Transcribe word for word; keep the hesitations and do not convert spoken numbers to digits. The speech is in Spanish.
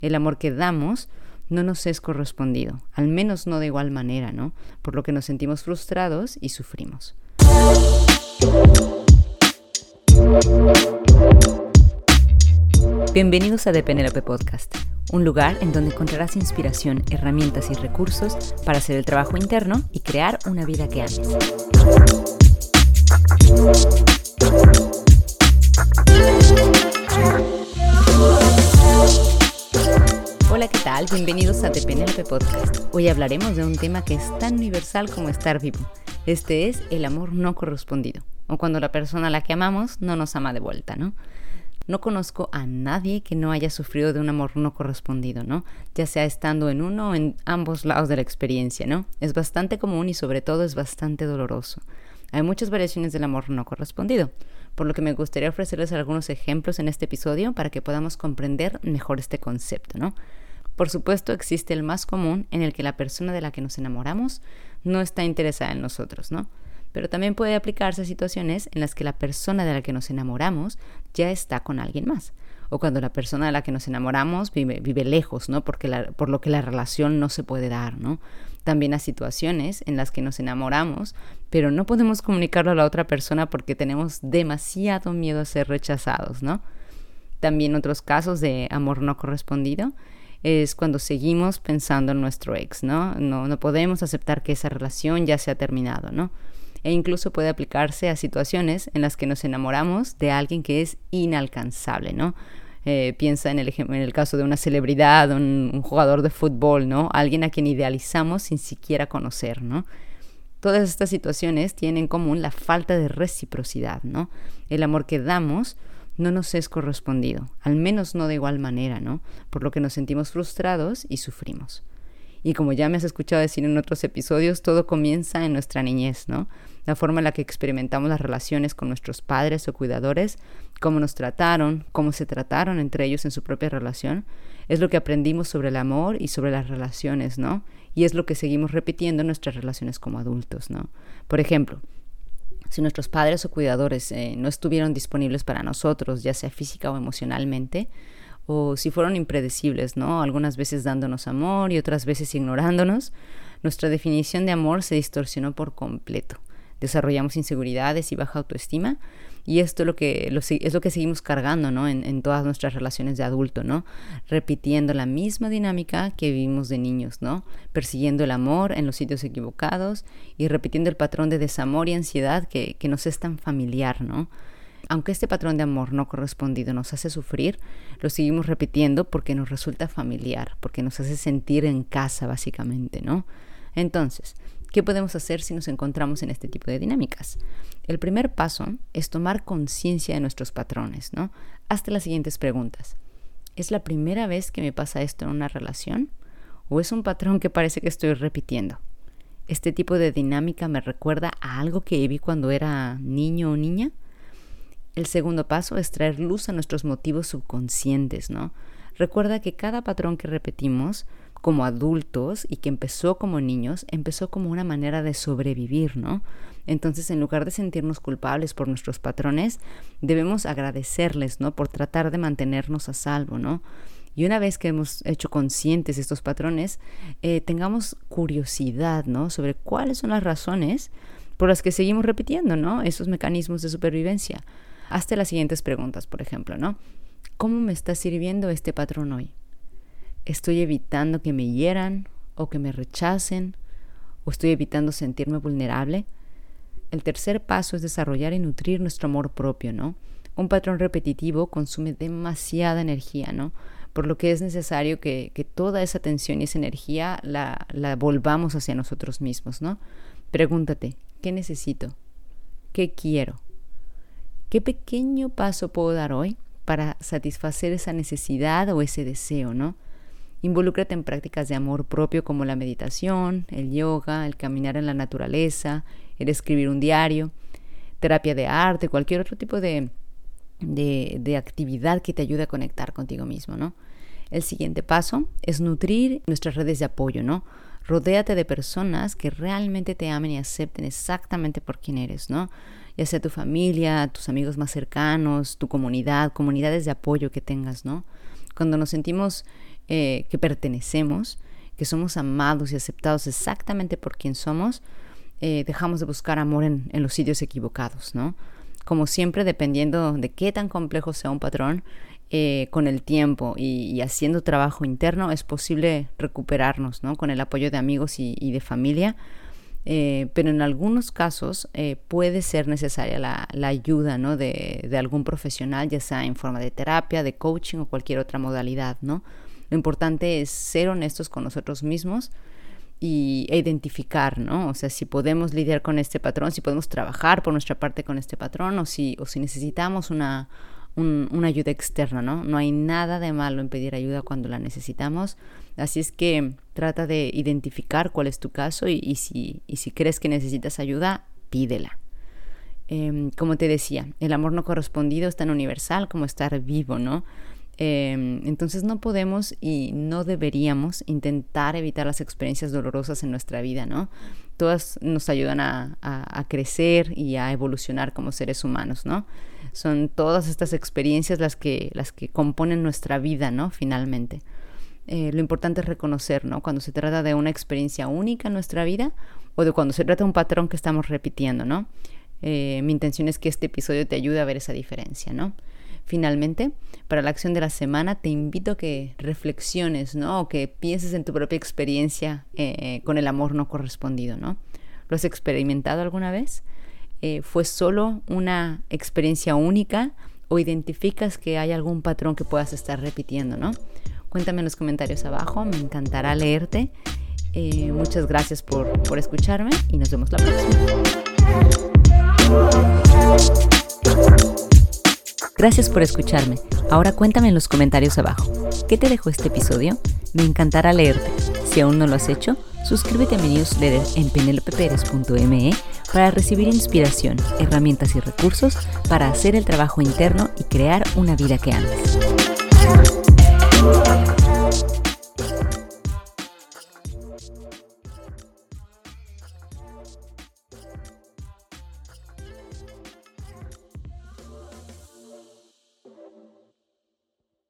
El amor que damos no nos es correspondido, al menos no de igual manera, ¿no? Por lo que nos sentimos frustrados y sufrimos. Bienvenidos a The Penélope Podcast, un lugar en donde encontrarás inspiración, herramientas y recursos para hacer el trabajo interno y crear una vida que ames. Hola, ¿qué tal? Bienvenidos a The Penélope Podcast. Hoy hablaremos de un tema que es tan universal como estar vivo. Este es el amor no correspondido, o cuando la persona a la que amamos no nos ama de vuelta, ¿no? No conozco a nadie que no haya sufrido de un amor no correspondido, ¿no? Ya sea estando en uno o en ambos lados de la experiencia, ¿no? Es bastante común y sobre todo es bastante doloroso. Hay muchas variaciones del amor no correspondido, por lo que me gustaría ofrecerles algunos ejemplos en este episodio para que podamos comprender mejor este concepto, ¿no? Por supuesto, existe el más común en el que la persona de la que nos enamoramos no está interesada en nosotros, ¿no? Pero también puede aplicarse a situaciones en las que la persona de la que nos enamoramos ya está con alguien más. O cuando la persona de la que nos enamoramos vive, vive lejos, ¿no? Porque la, por lo que la relación no se puede dar, ¿no? También a situaciones en las que nos enamoramos, pero no podemos comunicarlo a la otra persona porque tenemos demasiado miedo a ser rechazados, ¿no? También otros casos de amor no correspondido es cuando seguimos pensando en nuestro ex, ¿no? No, no podemos aceptar que esa relación ya se ha terminado, ¿no? E incluso puede aplicarse a situaciones en las que nos enamoramos de alguien que es inalcanzable, ¿no? Eh, piensa en el, en el caso de una celebridad, un, un jugador de fútbol, ¿no? Alguien a quien idealizamos sin siquiera conocer, ¿no? Todas estas situaciones tienen en común la falta de reciprocidad, ¿no? El amor que damos no nos es correspondido, al menos no de igual manera, ¿no? Por lo que nos sentimos frustrados y sufrimos. Y como ya me has escuchado decir en otros episodios, todo comienza en nuestra niñez, ¿no? La forma en la que experimentamos las relaciones con nuestros padres o cuidadores, cómo nos trataron, cómo se trataron entre ellos en su propia relación, es lo que aprendimos sobre el amor y sobre las relaciones, ¿no? Y es lo que seguimos repitiendo en nuestras relaciones como adultos, ¿no? Por ejemplo, si nuestros padres o cuidadores eh, no estuvieron disponibles para nosotros, ya sea física o emocionalmente, o si fueron impredecibles, ¿no? Algunas veces dándonos amor y otras veces ignorándonos, nuestra definición de amor se distorsionó por completo. Desarrollamos inseguridades y baja autoestima, y esto es lo que, lo, es lo que seguimos cargando, ¿no? En, en todas nuestras relaciones de adulto, ¿no? Repitiendo la misma dinámica que vivimos de niños, ¿no? Persiguiendo el amor en los sitios equivocados y repitiendo el patrón de desamor y ansiedad que, que nos es tan familiar, ¿no? Aunque este patrón de amor no correspondido nos hace sufrir, lo seguimos repitiendo porque nos resulta familiar, porque nos hace sentir en casa, básicamente, ¿no? Entonces, ¿qué podemos hacer si nos encontramos en este tipo de dinámicas? El primer paso es tomar conciencia de nuestros patrones, ¿no? Hazte las siguientes preguntas. ¿Es la primera vez que me pasa esto en una relación? ¿O es un patrón que parece que estoy repitiendo? ¿Este tipo de dinámica me recuerda a algo que vi cuando era niño o niña? El segundo paso es traer luz a nuestros motivos subconscientes, ¿no? Recuerda que cada patrón que repetimos como adultos y que empezó como niños, empezó como una manera de sobrevivir, ¿no? Entonces, en lugar de sentirnos culpables por nuestros patrones, debemos agradecerles, ¿no? Por tratar de mantenernos a salvo, ¿no? Y una vez que hemos hecho conscientes estos patrones, eh, tengamos curiosidad, ¿no? Sobre cuáles son las razones por las que seguimos repitiendo, ¿no? Esos mecanismos de supervivencia. Hazte las siguientes preguntas, por ejemplo, ¿no? ¿Cómo me está sirviendo este patrón hoy? ¿Estoy evitando que me hieran o que me rechacen? ¿O estoy evitando sentirme vulnerable? El tercer paso es desarrollar y nutrir nuestro amor propio, ¿no? Un patrón repetitivo consume demasiada energía, ¿no? Por lo que es necesario que, que toda esa atención y esa energía la, la volvamos hacia nosotros mismos, ¿no? Pregúntate, ¿qué necesito? ¿Qué quiero? ¿Qué pequeño paso puedo dar hoy para satisfacer esa necesidad o ese deseo, ¿no? Involúcrate en prácticas de amor propio como la meditación, el yoga, el caminar en la naturaleza, el escribir un diario, terapia de arte, cualquier otro tipo de, de, de actividad que te ayude a conectar contigo mismo, ¿no? El siguiente paso es nutrir nuestras redes de apoyo, ¿no? Rodéate de personas que realmente te amen y acepten exactamente por quién eres, ¿no? Ya sea tu familia, tus amigos más cercanos, tu comunidad, comunidades de apoyo que tengas, ¿no? Cuando nos sentimos eh, que pertenecemos, que somos amados y aceptados exactamente por quien somos, eh, dejamos de buscar amor en, en los sitios equivocados, ¿no? Como siempre, dependiendo de qué tan complejo sea un patrón, eh, con el tiempo y, y haciendo trabajo interno es posible recuperarnos, ¿no? Con el apoyo de amigos y, y de familia. Eh, pero en algunos casos eh, puede ser necesaria la, la ayuda, ¿no? de, de algún profesional, ya sea en forma de terapia, de coaching o cualquier otra modalidad, ¿no? Lo importante es ser honestos con nosotros mismos y, e identificar, ¿no? O sea, si podemos lidiar con este patrón, si podemos trabajar por nuestra parte con este patrón o si, o si necesitamos una, un, una ayuda externa, ¿no? No hay nada de malo en pedir ayuda cuando la necesitamos. Así es que trata de identificar cuál es tu caso y, y, si, y si crees que necesitas ayuda, pídela. Eh, como te decía, el amor no correspondido es tan universal como estar vivo, ¿no? Eh, entonces no podemos y no deberíamos intentar evitar las experiencias dolorosas en nuestra vida, ¿no? Todas nos ayudan a, a, a crecer y a evolucionar como seres humanos, ¿no? Son todas estas experiencias las que, las que componen nuestra vida, ¿no? Finalmente. Eh, lo importante es reconocer, ¿no? Cuando se trata de una experiencia única en nuestra vida o de cuando se trata de un patrón que estamos repitiendo, ¿no? Eh, mi intención es que este episodio te ayude a ver esa diferencia, ¿no? Finalmente, para la acción de la semana te invito a que reflexiones, ¿no? O que pienses en tu propia experiencia eh, con el amor no correspondido, ¿no? ¿Lo has experimentado alguna vez? Eh, ¿Fue solo una experiencia única o identificas que hay algún patrón que puedas estar repitiendo, ¿no? Cuéntame en los comentarios abajo, me encantará leerte. Eh, muchas gracias por, por escucharme y nos vemos la próxima. Gracias por escucharme. Ahora cuéntame en los comentarios abajo. ¿Qué te dejó este episodio? Me encantará leerte. Si aún no lo has hecho, suscríbete a mi newsletter en penelope perez punto me para recibir inspiración, herramientas y recursos para hacer el trabajo interno y crear una vida que ames.